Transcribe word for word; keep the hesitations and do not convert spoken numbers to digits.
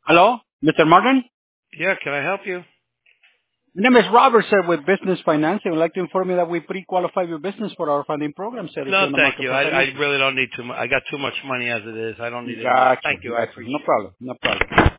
Hello, mister Martin? Yeah, can I help you? My name is Robert, sir, with Business Financing. I'd like to inform you that we pre-qualify your business for our funding program, sir, if you're No, in the thank market you. for I, I financing. really don't need too much. I got too much money as it is. I don't need any more. Gotcha, Thank you. I gotcha. No appreciate it. problem, no problem.